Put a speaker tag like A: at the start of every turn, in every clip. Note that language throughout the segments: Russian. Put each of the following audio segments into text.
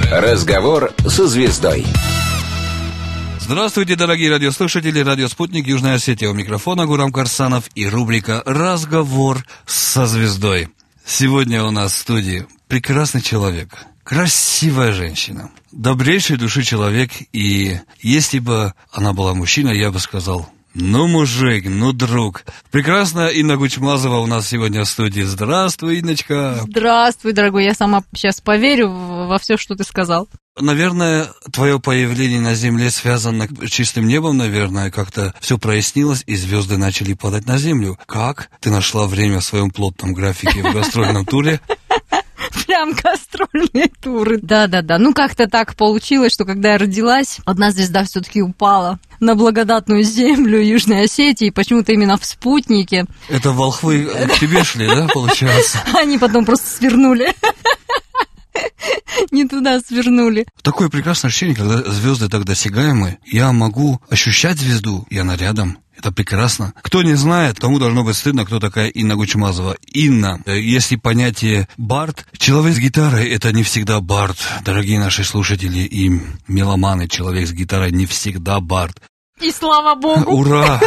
A: Разговор со звездой.
B: Здравствуйте, дорогие радиослушатели. Радио «Спутник», Южная Осетия. У микрофона Гурам Карсанов и рубрика «Разговор со звездой». Сегодня у нас в студии прекрасный человек, красивая женщина, добрейшей души человек. И если бы она была мужчина, я бы сказал: ну, мужик, ну, друг. Прекрасная Инна Гучмазова у нас сегодня в студии. Здравствуй, Инночка.
C: Здравствуй, дорогой. Я сама сейчас поверю во все, что ты сказал.
B: Наверное, твое появление на Земле связано с чистым небом, наверное, как-то все прояснилось, и звезды начали падать на Землю. Как ты нашла время в своем плотном графике в гастрольном туре?
C: Прям гастрольные туры. Да-да-да. Ну, как-то так получилось, что когда я родилась, одна звезда все-таки упала на благодатную землю Южной Осетии, почему-то именно в спутнике.
B: Это волхвы к тебе шли, да, получается?
C: Они потом просто свернули. Не туда свернули.
B: Такое прекрасное ощущение, когда звезды так досягаемы. Я могу ощущать звезду, и она рядом. Это прекрасно. Кто не знает, тому должно быть стыдно, кто такая Инна Гучмазова. Инна, если понятие бард, человек с гитарой — это не всегда бард. Дорогие наши слушатели и меломаны, человек с гитарой не всегда бард.
C: И слава богу!
B: Ура!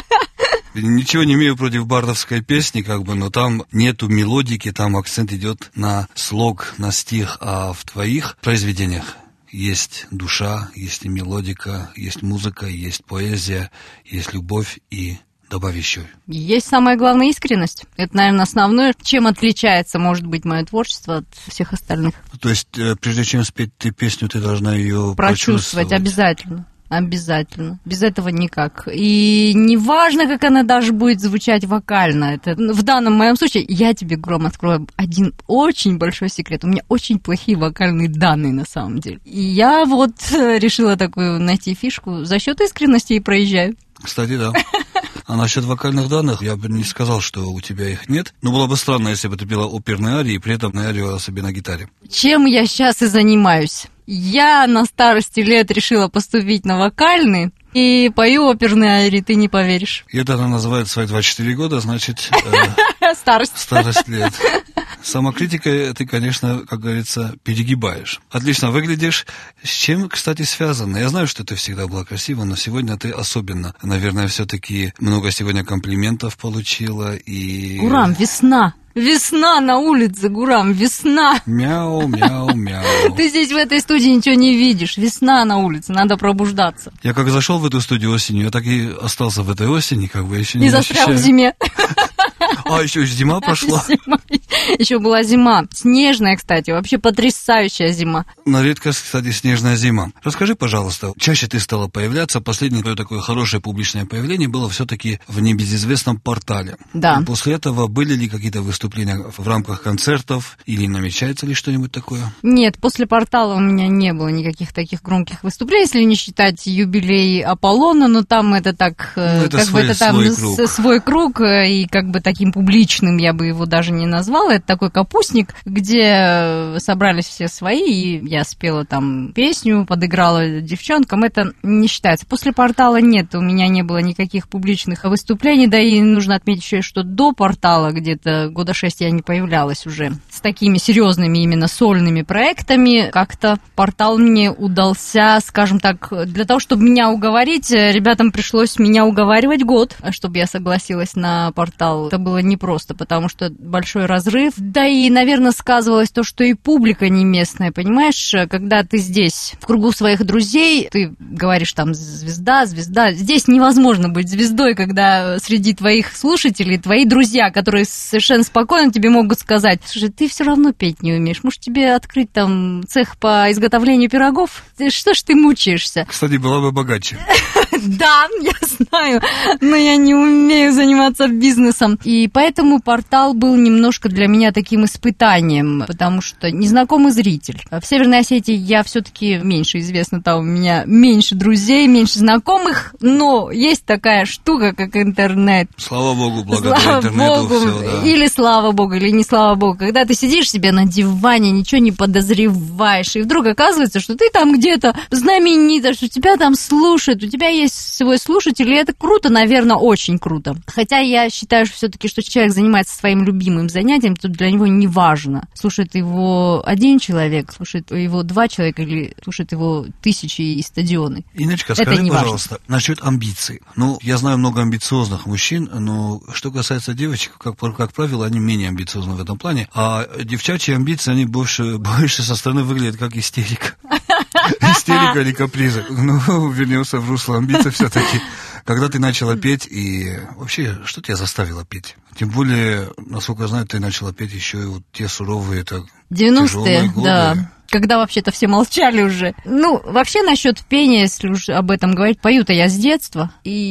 B: Ничего не имею против бардовской песни, но там нету мелодики, там акцент идет на слог, на стих, а в твоих произведениях есть душа, есть и мелодика, есть музыка, есть поэзия, есть любовь и добавь еще.
C: Есть самая главная искренность. Это, наверное, основное, чем отличается, может быть, мое творчество от всех остальных.
B: То есть, прежде чем спеть ты песню, ты должна ее
C: прочувствовать. Обязательно. Обязательно. Без этого никак. И неважно, как она даже будет звучать вокально. Это, в данном моем случае, я тебе, Гром, открою один очень большой секрет. У меня очень плохие вокальные данные, на самом деле. И я вот решила такую найти фишку. За счет искренности и проезжаю.
B: Кстати, да. А насчет вокальных данных, я бы не сказал, что у тебя их нет. Но было бы странно, если бы ты пела оперные арии и при этом наявила себе на гитаре.
C: Чем я сейчас и занимаюсь. Я на старости лет решила поступить на вокальный и пою оперные арии, ты не поверишь.
B: И это она называет свои 24 года, значит...
C: Старость
B: лет. Самокритикой ты, конечно, как говорится, перегибаешь. Отлично выглядишь. С чем, кстати, связано? Я знаю, что ты всегда была красива, но сегодня ты особенно. Наверное, все-таки много сегодня комплиментов получила и...
C: Гурам, весна! Весна на улице, Гурам, весна.
B: Мяу, мяу, мяу.
C: Ты здесь в этой студии ничего не видишь. Весна на улице, надо пробуждаться.
B: Я как зашел в эту студию осенью, я так и остался в этой осени, еще не
C: застрял в зиме.
B: А, еще зима прошла.
C: Еще была зима. Снежная, кстати, вообще потрясающая зима.
B: На редкость, кстати, снежная зима. Расскажи, пожалуйста, чаще ты стала появляться. Последнее твое такое хорошее публичное появление было все-таки в небезызвестном портале.
C: Да.
B: И после этого были ли какие-то выступления в рамках концертов или намечается ли что-нибудь такое?
C: Нет, после портала у меня не было никаких таких громких выступлений, если не считать юбилей Аполлона, но там это так, свой круг, и как бы таким публичным я бы его даже не назвала. Это такой капустник, где собрались все свои, и я спела там песню, подыграла девчонкам. Это не считается. После портала нет, у меня не было никаких публичных выступлений, да и нужно отметить еще, что до портала где-то года 6 я не появлялась уже с такими серьезными именно сольными проектами. Как-то портал мне удался, скажем так, для того, чтобы меня уговорить, ребятам пришлось меня уговаривать год, чтобы я согласилась на портал. Это было непросто, потому что большой разрыв. Да и, наверное, сказывалось то, что и публика не местная, понимаешь? Когда ты здесь в кругу своих друзей, ты говоришь там звезда. Здесь невозможно быть звездой, когда среди твоих слушателей твои друзья, которые совершенно спокойно тебе могут сказать: слушай, ты все равно петь не умеешь, может тебе открыть там цех по изготовлению пирогов? Что ж ты мучаешься?
B: Кстати, была бы богаче.
C: Да, я знаю, но я не умею заниматься бизнесом. И поэтому портал был немножко для меня таким испытанием, потому что незнакомый зритель. В Северной Осетии я все-таки меньше известна, там у меня меньше друзей, меньше знакомых, но есть такая штука, как интернет.
B: Слава богу, благодаря интернету все, да.
C: Или слава богу, или не слава богу. Когда ты сидишь себе на диване, ничего не подозреваешь, и вдруг оказывается, что ты там где-то знаменитая, что тебя там слушают, у тебя есть свой слушатель, и это круто, наверное, очень круто. Хотя я считаю все-таки, что человек занимается своим любимым занятием, то для него не важно, слушает его один человек, слушает его 2 человека или слушает его тысячи и стадионы.
B: Инночка, скажи, пожалуйста, насчет амбиций. Ну, я знаю много амбициозных мужчин, но что касается девочек, как правило, они менее амбициозны в этом плане, а девчачьи амбиции, они больше со стороны выглядят как истерика. Истерика или капризы. Ну, вернемся в русло амбиций все-таки. Когда ты начала петь, и вообще, что тебя заставило петь? Тем более, насколько я знаю, ты начала петь еще и вот те суровые,
C: 90-е, да. Когда вообще-то все молчали уже. Ну, вообще насчет пения, если уж об этом говорить, пою-то я с детства.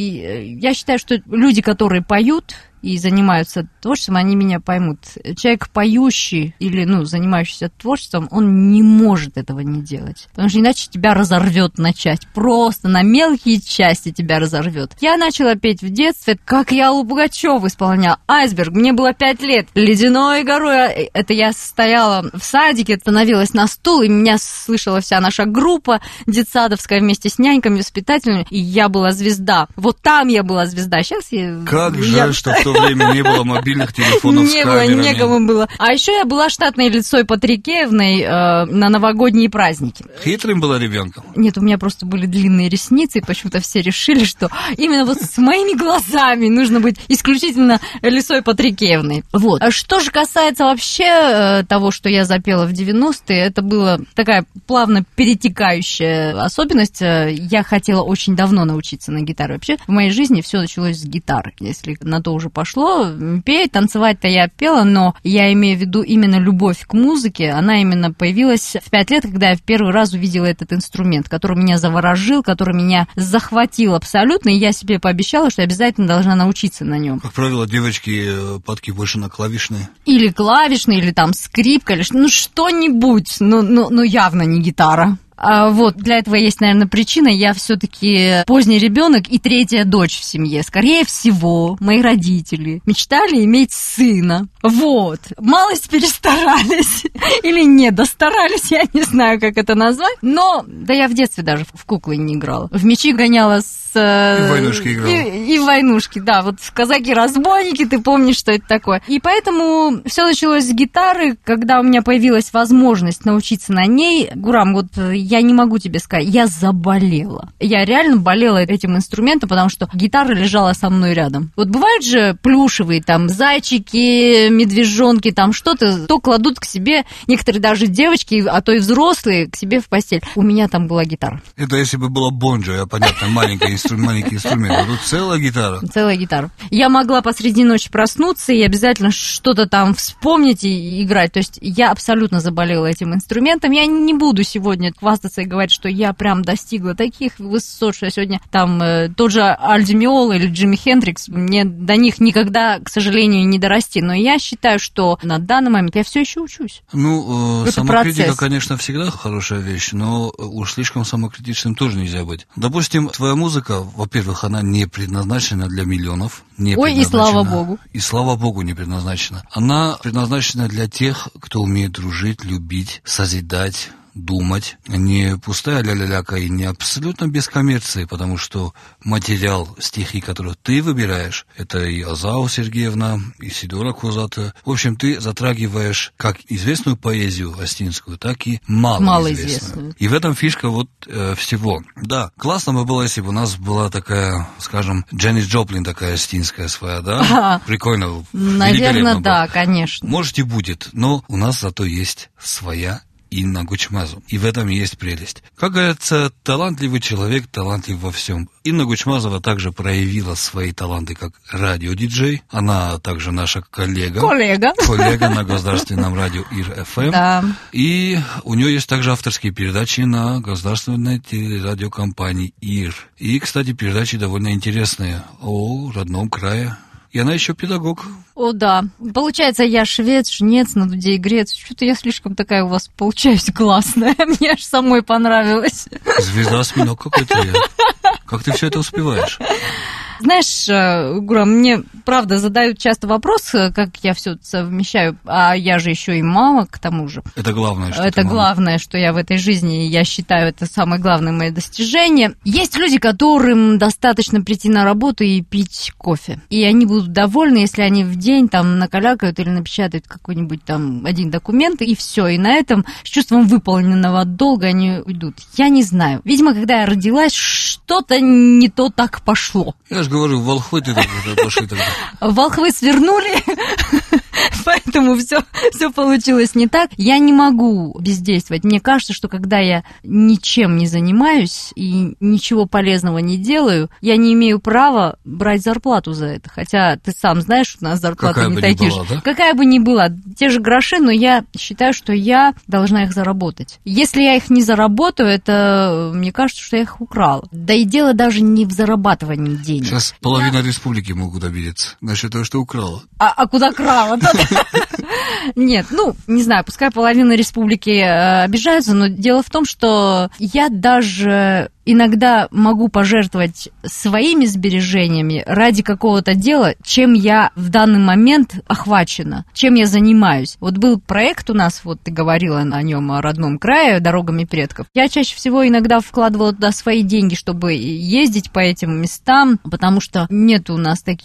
C: И я считаю, что люди, которые поют и занимаются творчеством, они меня поймут. Человек поющий или, занимающийся творчеством, он не может этого не делать. Потому что иначе тебя разорвет на части. Просто на мелкие части тебя разорвет. Я начала петь в детстве, как я Аллу Пугачеву исполняла. «Айсберг». Мне было 5 лет. «Ледяной горой». Это я стояла в садике, становилась на стул, и меня слышала вся наша группа детсадовская вместе с няньками, воспитателями, и я была звезда. Вот там я была звезда. Сейчас
B: Как жаль, что в то время не было мобильных телефонов с камерами.
C: Не было, некому было. А еще я была штатной лицой Патрикеевной на новогодние праздники.
B: Хитрым была ребенком?
C: Нет, у меня просто были длинные ресницы, и почему-то все решили, что именно вот с моими глазами нужно быть исключительно лицой Патрикеевной. Вот. А что же касается вообще того, что я запела в 90-е, это была такая плавно перетекающая особенность. Я хотела очень давно научиться на гитаре. Вообще в моей жизни все началось с гитары, если на то уже пошло. Петь, танцевать-то я пела, но я имею в виду именно любовь к музыке. Она именно появилась в 5 лет, когда я в первый раз увидела этот инструмент, который меня заворожил, который меня захватил абсолютно, и я себе пообещала, что обязательно должна научиться на нем.
B: Как правило, девочки падки больше на клавишные.
C: Или клавишные, или там скрипка, или что-нибудь, но явно не гитара. Вот, для этого есть, наверное, причина. Я все-таки поздний ребенок и 3-я дочь в семье. Скорее всего, мои родители мечтали иметь сына. Вот. Малость перестарались. Или не достарались, я не знаю, как это назвать. Но, да я в детстве даже в куклы не играла. В мячи гоняла и
B: в войнушки играла.
C: И в войнушки, да. Вот в «Казаки-разбойники», ты помнишь, что это такое. И поэтому все началось с гитары. Когда у меня появилась возможность научиться на ней, Гурам, вот я не могу тебе сказать, я заболела. Я реально болела этим инструментом, потому что гитара лежала со мной рядом. Вот бывают же плюшевые там зайчики, медвежонки, там что-то, то кладут к себе, некоторые даже девочки, а то и взрослые, к себе в постель. У меня там была гитара.
B: Это если бы была бонджо, понятно, маленький инструмент, а тут целая гитара.
C: Целая гитара. Я могла посреди ночи проснуться и обязательно что-то там вспомнить и играть. То есть я абсолютно заболела этим инструментом. Я не буду сегодня хвастаться и говорить, что я прям достигла таких высот, что я сегодня там тот же Аль Ди Меоло или Джимми Хендрикс, мне до них никогда, к сожалению, не дорасти. Но я считаю, что на данный момент я все еще учусь.
B: Ну, самокритика, конечно, всегда хорошая вещь, но уж слишком самокритичным тоже нельзя быть. Допустим, твоя музыка, во-первых, она не предназначена для миллионов.
C: Ой, и слава богу.
B: И слава богу не предназначена. Она предназначена для тех, кто умеет дружить, любить, созидать, думать, не пустая ля-ля-ляка и не абсолютно без коммерции, потому что материал, стихи, которые ты выбираешь, это и Азау Сергеевна, и Сидора Козата. В общем, ты затрагиваешь как известную поэзию остинскую, так и малоизвестную. И в этом фишка всего. Да, классно бы было, если бы у нас была такая, скажем, Дженнис Джоплин такая остинская своя, да? Прикольно.
C: Наверное, да, конечно.
B: Может и будет, но у нас зато есть своя Инна Гучмазова. И в этом есть прелесть. Как говорится, талантливый человек, талантлив во всем. Инна Гучмазова также проявила свои таланты как радиодиджей. Она также наша коллега на государственном радио ИР-ФМ.
C: Да.
B: И у нее есть также авторские передачи на государственной телерадиокомпании ИР. И, кстати, передачи довольно интересные о родном крае. И она еще педагог.
C: О, да. Получается, я швец, жнец, на дуде и грец. Что-то я слишком такая у вас получаюсь классная. Мне аж самой понравилось.
B: Звезда осьминог какой-то я. Как ты все это успеваешь?
C: Знаешь, Гурам, мне, правда, задают часто вопрос, как я все совмещаю, а я же еще и мама, к тому же.
B: Это главное, что
C: это главное, что я в этой жизни, я считаю, это самое главное мое достижение. Есть люди, которым достаточно прийти на работу и пить кофе. И они будут довольны, если они в день там накалякают или напечатают какой-нибудь там один документ, и все. И на этом с чувством выполненного долга они уйдут. Я не знаю. Видимо, когда я родилась, что-то не то так пошло.
B: Я же говорю, волхвы ты так пошли тогда.
C: Волхвы свернули, поэтому все получилось не так. Я не могу бездействовать. Мне кажется, что когда я ничем не занимаюсь и ничего полезного не делаю, я не имею права брать зарплату за это. Хотя ты сам знаешь, у нас зарплаты не такие же. Да? Какая бы ни была, те же гроши, но я считаю, что я должна их заработать. Если я их не заработаю, это, мне кажется, что я их украла. Да и дело даже не в зарабатывании денег.
B: Сейчас половина республики могут обидеться насчет того, что украла.
C: А куда крала? Нет, не знаю, пускай половина республики обижаются, но дело в том, что я даже иногда могу пожертвовать своими сбережениями ради какого-то дела, чем я в данный момент охвачена, чем я занимаюсь. Вот был проект у нас, вот ты говорила о нем, о родном крае, «Дорогами предков». Я чаще всего иногда вкладывала туда свои деньги, чтобы ездить по этим местам, потому что нету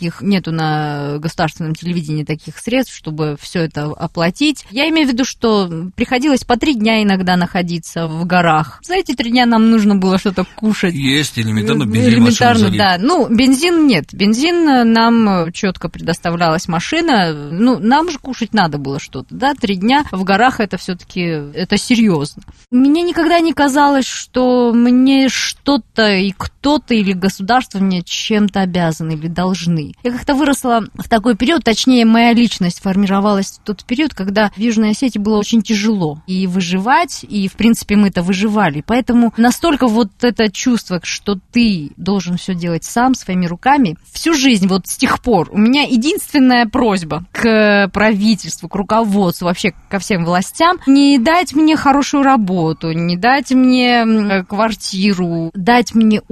C: на государственном телевидении таких средств, чтобы все это оплатить. Я имею в виду, что приходилось по 3 дня иногда находиться в горах. За эти 3 дня нам нужно было что-то кушать.
B: Есть элементарно бензин.
C: Элементарно, да. Бензин нет. Бензин нам четко предоставлялась машина. Нам же кушать надо было что-то, да. 3 дня в горах это все-таки это серьезно. Мне никогда не казалось, что мне что-то и кто-то или государство мне чем-то обязаны или должны. Я как-то выросла в такой период, точнее, моя личность формировалась в тот период, когда в Южной Осетии было очень тяжело и выживать, и, в принципе, мы-то выживали. Поэтому настолько вот это чувство, что ты должен все делать сам, своими руками, всю жизнь, вот с тех пор, у меня единственная просьба к правительству, к руководству, вообще ко всем властям, не дать мне хорошую работу, не дать мне квартиру, дать мне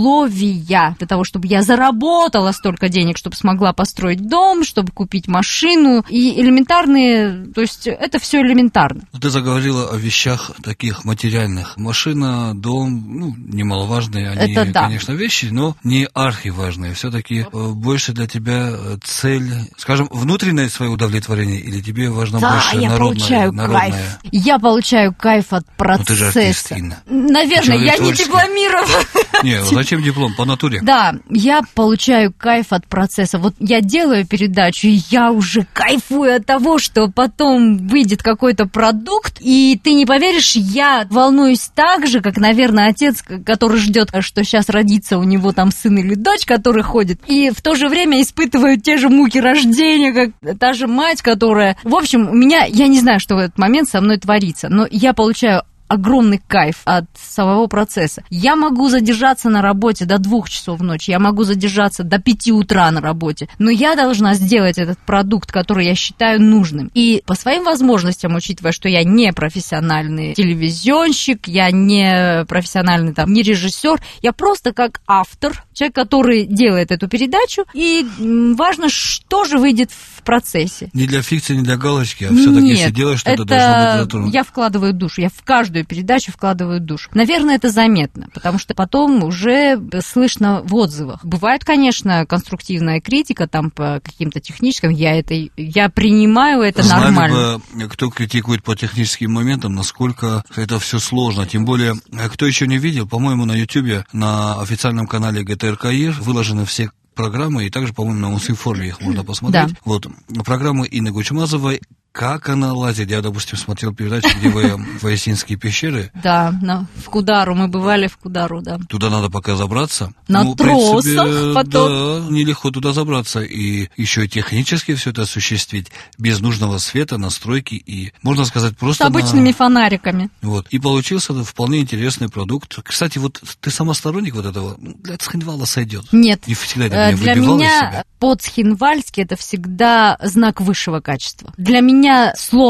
C: условия для того, чтобы я заработала столько денег, чтобы смогла построить дом, чтобы купить машину, и элементарные, то есть это все элементарно.
B: Ты заговорила о вещах таких материальных. Машина, дом, немаловажные они, это да. Конечно, вещи, но не архиважные. Все-таки больше для тебя цель, скажем, внутреннее свое удовлетворение, или тебе важно больше народное?
C: Кайф. Я получаю кайф от процесса.
B: Ты же артистка, Инна.
C: Наверное, я не дипломирована.
B: Не, зачем диплом? По натуре.
C: Да, я получаю кайф от процесса. Вот я делаю передачу, и я уже кайфую от того, что потом выйдет какой-то продукт, и ты не поверишь, я волнуюсь так же, как, наверное, отец, который ждет, что сейчас родится у него там сын или дочь, который ходит, и в то же время испытываю те же муки рождения, как та же мать, которая... В общем, у меня, я не знаю, что в этот момент со мной творится, но я получаю огромный кайф от самого процесса. Я могу задержаться на работе до 2 часов ночи, я могу задержаться до 5 утра на работе, но я должна сделать этот продукт, который я считаю нужным. И по своим возможностям, учитывая, что я не профессиональный телевизионщик, я не профессиональный не режиссер, я просто как автор, человек, который делает эту передачу, и важно, что же выйдет в процессе.
B: Не для фикции, не для галочки, а все-таки если делаешь что-то, должно быть затронуто.
C: Я вкладываю душу, я в каждую передачу вкладываю душу. Наверное, это заметно, потому что потом уже слышно в отзывах. Бывает, конечно, конструктивная критика по каким-то техническим, я принимаю это нормально.
B: Знали бы, кто критикует по техническим моментам, насколько это все сложно. Тем более, кто еще не видел, по-моему, на YouTube, на официальном канале ГТРК-ИР выложены все программы, и также, по-моему, на Мусинформе их можно посмотреть. Да. Вот, программы Инны Гучмазовой. Как она лазит? Я, допустим, смотрел передачу, где вы в Ясинские пещеры.
C: Да, в Кудару. Мы бывали в Кудару, да.
B: Туда надо пока забраться.
C: На тросах потом.
B: Да, нелегко туда забраться. И еще и технически все это осуществить. Без нужного света, настройки и, можно сказать, просто...
C: С обычными фонариками.
B: Вот. И получился вполне интересный продукт. Кстати, вот ты сама сторонник вот этого? Для Цхинвала сойдет.
C: Нет.
B: Не всегда это
C: для меня по-цхинвальски это всегда знак высшего качества. Для меня слово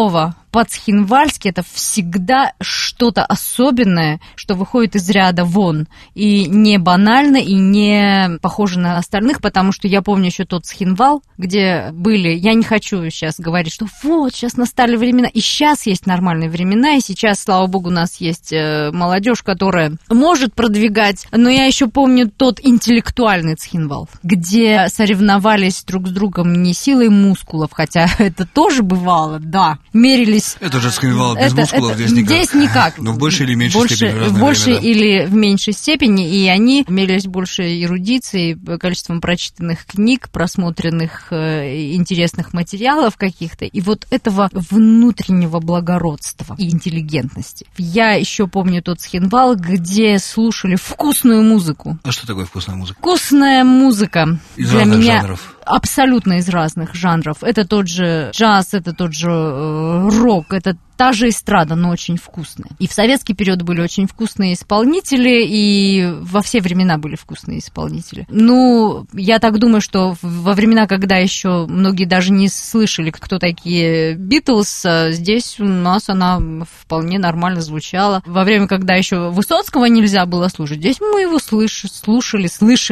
C: по-цхинвальски это всегда что-то особенное, что выходит из ряда вон. И не банально, и не похоже на остальных, потому что я помню еще тот цхинвал, где были... Я не хочу сейчас говорить, что вот, сейчас настали времена. И сейчас есть нормальные времена, и сейчас, слава богу, у нас есть молодежь, которая может продвигать. Но я еще помню тот интеллектуальный цхинвал, где соревновались друг с другом не силой мускулов, хотя это тоже бывало, да. Мерились...
B: Это же цхинвал без мускулов здесь никак.
C: Здесь никак.
B: Но в большей или меньшей степени.
C: В большей или в меньшей степени, и они мерились больше эрудицией, количеством прочитанных книг, просмотренных интересных материалов каких-то, и вот этого внутреннего благородства и интеллигентности. Я еще помню тот цхинвал, где слушали вкусную музыку.
B: А что такое вкусная музыка?
C: Вкусная музыка
B: из
C: для
B: разных
C: меня
B: жанров.
C: Абсолютно из разных жанров. Это тот же джаз, это тот же рок, это та же эстрада, но очень вкусная. И в советский период были очень вкусные исполнители, и во все времена были вкусные исполнители. Ну, я так думаю, что во времена, когда еще многие даже не слышали, кто такие Битлз, здесь у нас она вполне нормально звучала. Во время, когда еще Высоцкого нельзя было слушать, здесь мы его слушали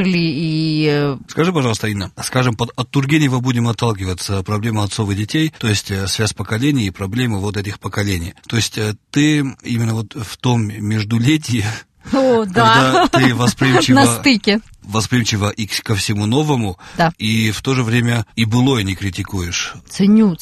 C: и...
B: Скажи, пожалуйста, Инна, скажем, от Тургенева будем отталкиваться, проблема отцов и детей, то есть связь поколений и проблемы вот этих поколений. То есть ты именно вот в том междулетии, когда ты восприимчива и ко всему новому,
C: да.
B: И в то же время и былое не критикуешь.
C: Ценю.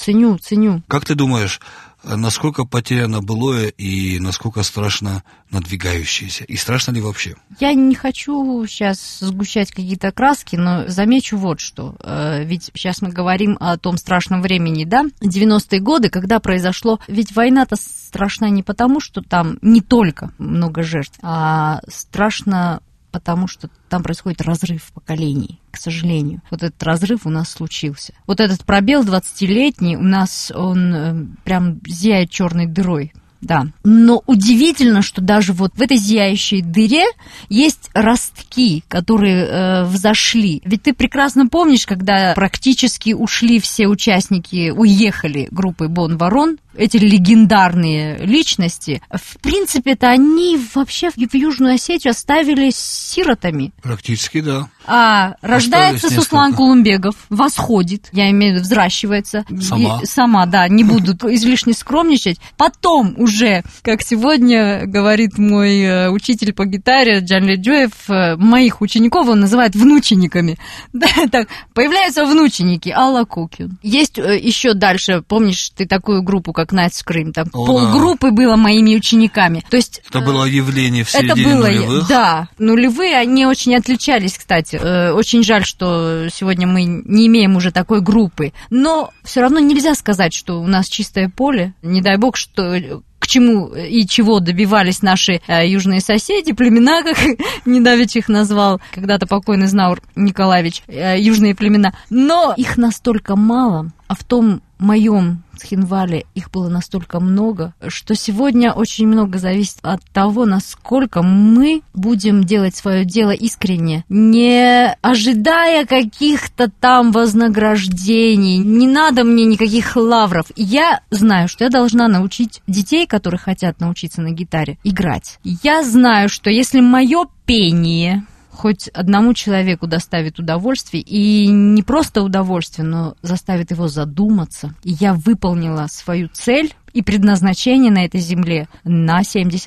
B: Как ты думаешь, насколько потеряно былое и насколько страшно надвигающееся? И страшно ли вообще?
C: Я не хочу сейчас сгущать какие-то краски, но замечу вот что. Ведь сейчас мы говорим о том страшном времени, да? 90-е годы, когда произошло... Ведь война-то страшна не потому, что там не только много жертв, а страшно потому, что там происходит разрыв поколений, к сожалению. Вот этот разрыв у нас случился. Вот этот пробел 20-летний у нас, он прям зияет черной дырой. Да. Но удивительно, что даже вот в этой зияющей дыре есть ростки, которые взошли. Ведь ты прекрасно помнишь, когда практически ушли все участники, уехали группы Бон-Ворон, эти легендарные личности, в принципе-то они вообще в Южную Осетию оставились сиротами.
B: Практически, да.
C: А рождается Суслан Кулумбегов, восходит, я имею в виду, взращивается. Сама, да, не буду излишне скромничать. Потом уже, как сегодня говорит мой учитель по гитаре Джанли Джоев, моих учеников он называет внучениками. Да, так, появляются внученики, Алла Кукин. Есть еще дальше, помнишь ты такую группу, как Night Scream, там полгруппы было моими учениками. То есть,
B: это было явление в середине нулевых?
C: Да, нулевые, они очень отличались, кстати. Очень жаль, что сегодня мы не имеем уже такой группы. Но все равно нельзя сказать, что у нас чистое поле. Не дай бог, что... К чему и чего добивались наши южные соседи, племена, как Недавич их назвал, когда-то покойный Знаур Николаевич, южные племена. Но их настолько мало, а в том моем цхинвале их было настолько много, что сегодня очень много зависит от того, насколько мы будем делать свое дело искренне, не ожидая каких-то там вознаграждений. Не надо мне никаких лавров. Я знаю, что я должна научить детей, которые хотят научиться на гитаре, играть. Я знаю, что если мое пение хоть одному человеку доставит удовольствие, и не просто удовольствие, но заставит его задуматься. И я выполнила свою цель и предназначение на этой земле на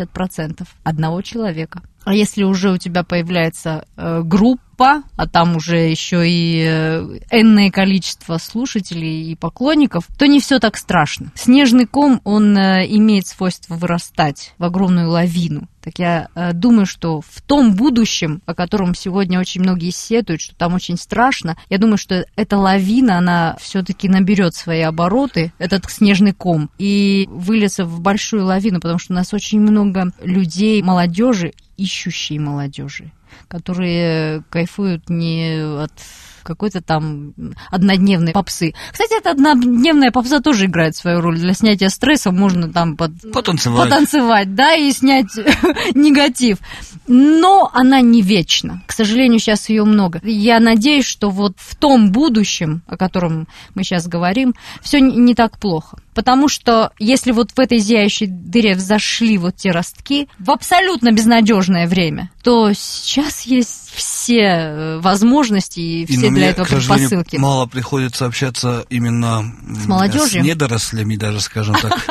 C: 70% одного человека. А если уже у тебя появляется группа, а там уже еще и энное количество слушателей и поклонников, то не все так страшно. Снежный ком, он имеет свойство вырастать в огромную лавину. Так я думаю, что в том будущем, о котором сегодня очень многие сетуют, что там очень страшно, я думаю, что эта лавина, она все-таки наберет свои обороты, этот снежный ком, и выльется в большую лавину, потому что у нас очень много людей, молодежи, ищущей молодежи, которые кайфуют не от какой-то там однодневной попсы. Кстати, эта однодневная попса тоже играет свою роль. Для снятия стресса можно там потанцевать, да, и снять негатив. Но она не вечна. К сожалению, сейчас ее много. Я надеюсь, что вот в том будущем, о котором мы сейчас говорим, все не так плохо. Потому что если вот в этой зияющей дыре взошли вот те ростки в абсолютно безнадежное время, то сейчас есть все возможности и все для этого предпосылки.
B: Мало приходится общаться именно
C: с молодежью,
B: с недорослями, даже, скажем так.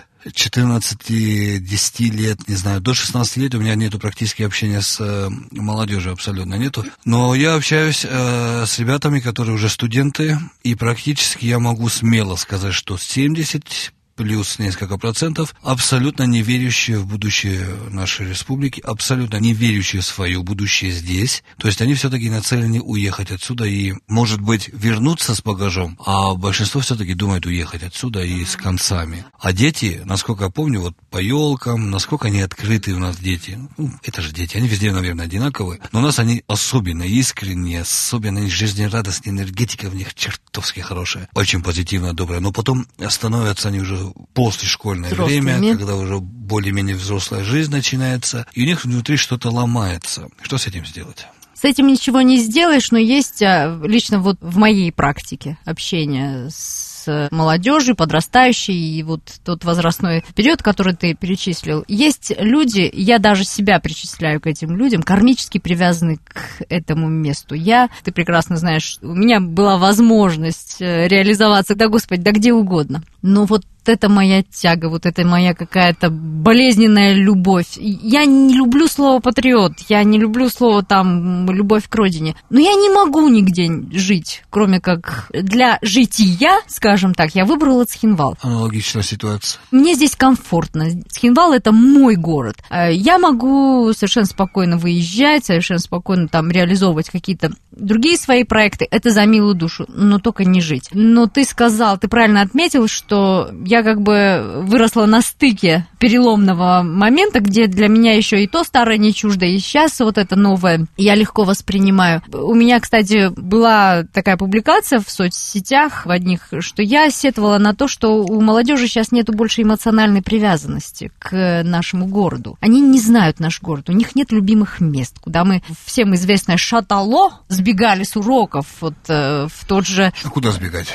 B: 14-10 лет, не знаю, до 16 лет у меня нету практически общения с молодежью, абсолютно нету. Но я общаюсь с ребятами, которые уже студенты, и практически я могу смело сказать, что 70 плюс несколько процентов абсолютно не верящие в будущее нашей республики, абсолютно не верящие в свое будущее здесь. То есть они все-таки нацелены уехать отсюда и, может быть, вернуться с багажом, а большинство все-таки думает уехать отсюда и с концами. А дети, насколько я помню, вот по елкам, насколько они открыты у нас дети. Ну, это же дети, они везде, наверное, одинаковые, но у нас они особенно искренние, особенно жизнерадостные, энергетика в них чертовски хорошая, очень позитивная, добрая. Но потом становятся они уже после школьное время, когда уже более-менее взрослая жизнь начинается, и у них внутри что-то ломается. Что с этим сделать?
C: С этим ничего не сделаешь, но есть лично вот в моей практике общения с молодежью, подрастающей, и вот тот возрастной период, который ты перечислил, есть люди, я даже себя причисляю к этим людям, кармически привязаны к этому месту. Ты прекрасно знаешь, у меня была возможность реализоваться, да, Господи, да где угодно. Но вот это моя тяга, вот это моя какая-то болезненная любовь. Я не люблю слово «патриот», я не люблю слово там «любовь к родине», но я не могу нигде жить, кроме как для жития, скажем так, я выбрала Цхинвал.
B: Аналогичная ситуация.
C: Мне здесь комфортно. Цхинвал – это мой город. Я могу совершенно спокойно выезжать, совершенно спокойно там реализовывать какие-то другие свои проекты. Это за милую душу, но только не жить. Но ты правильно отметил, что я как бы выросла на стыке переломного момента, где для меня еще и то старое не чуждо, и сейчас вот это новое я легко воспринимаю. У меня, кстати, была такая публикация в соцсетях в одних, что я сетовала на то, что у молодежи сейчас нету больше эмоциональной привязанности к нашему городу. Они не знают наш город, у них нет любимых мест, куда мы, всем известное Шатало, сбегали с уроков, вот в тот же...
B: А куда сбегать?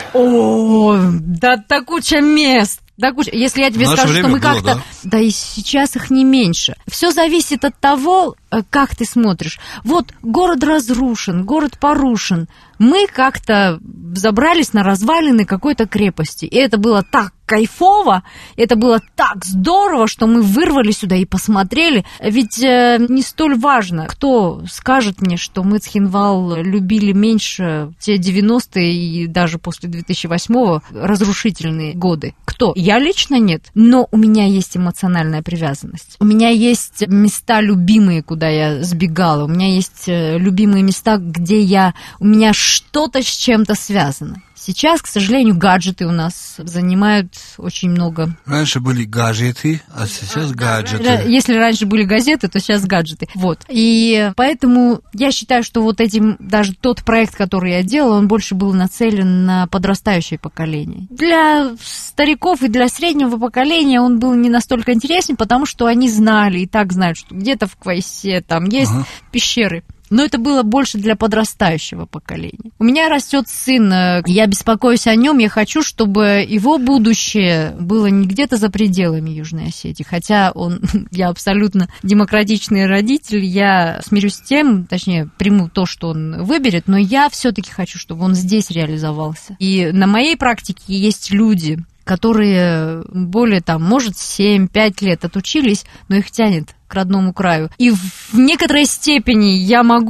C: Да куча мест. Да, если я тебе скажу, что мы как-то... Да и сейчас их не меньше. Все зависит от того, как ты смотришь. Вот город разрушен, город порушен. Мы как-то забрались на развалины какой-то крепости. И это было так кайфово, это было так здорово, что мы вырвали сюда и посмотрели. Ведь не столь важно, кто скажет мне, что мы Цхинвал любили меньше те 90-е и даже после 2008-го разрушительные годы. Кто? Я лично нет, но у меня есть эмоциональная привязанность. У меня есть места любимые, куда я сбегала. У меня есть любимые места, где у меня что-то с чем-то связано. Сейчас, к сожалению, гаджеты у нас занимают очень много.
B: Раньше были гаджеты, а сейчас гаджеты.
C: Если раньше были газеты, то сейчас гаджеты. Вот. И поэтому я считаю, что вот даже тот проект, который я делала, он больше был нацелен на подрастающее поколение. Для стариков и для среднего поколения он был не настолько интересен, потому что они знали, и так знают, что где-то в Квайсе там есть пещеры. Но это было больше для подрастающего поколения. У меня растет сын, я беспокоюсь о нем, я хочу, чтобы его будущее было не где-то за пределами Южной Осетии. Хотя я абсолютно демократичный родитель, я смирюсь с тем, точнее, приму то, что он выберет, но я все-таки хочу, чтобы он здесь реализовался. И на моей практике есть люди, которые более, может, 7-5 лет отучились, но их тянет к родному краю. И в некоторой степени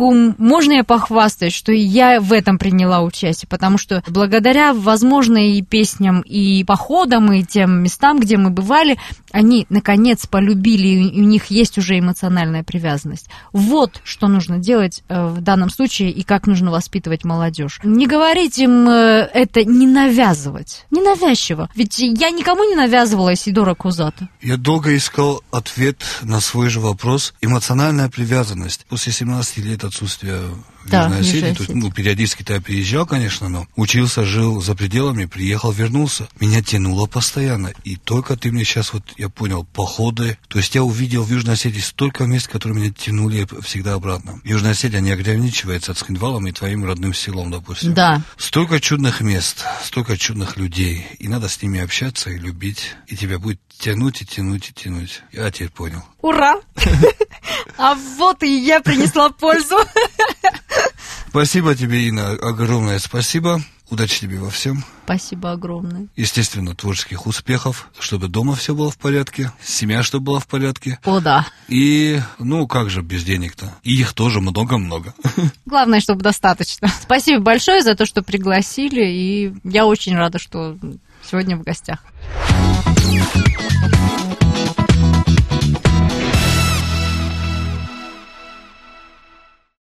C: можно я похвастаюсь, что и я в этом приняла участие, потому что благодаря, возможно, и песням, и походам, и тем местам, где мы бывали, они, наконец, полюбили, и у них есть уже эмоциональная привязанность. Вот что нужно делать в данном случае, и как нужно воспитывать молодежь. Не говорить им это, не навязывать. Ненавязчиво. Ведь я никому не навязывала Исидора Козата.
B: Я долго искал ответ на свой такой же вопрос. Эмоциональная привязанность. После 17 лет отсутствия в Южной Осетии, то есть, периодически я приезжал, конечно, но учился, жил за пределами, приехал, вернулся. Меня тянуло постоянно. И только ты мне сейчас, я понял, походы. То есть я увидел в Южной Осетии столько мест, которые меня тянули всегда обратно. Южная Осетия не ограничивается Цхинвалом и твоим родным селом, допустим.
C: Да.
B: Столько чудных мест, столько чудных людей. И надо с ними общаться и любить. И тебя будет тянуть и тянуть и тянуть. Я теперь понял.
C: Ура! А вот и я принесла пользу.
B: Спасибо тебе, Инна, огромное спасибо. Удачи тебе во всем.
C: Спасибо огромное.
B: Естественно, творческих успехов, чтобы дома все было в порядке, семья чтобы была в порядке.
C: О, да.
B: И, как же без денег-то? И их тоже много-много.
C: Главное, чтобы достаточно. Спасибо большое за то, что пригласили, и я очень рада, что сегодня в гостях.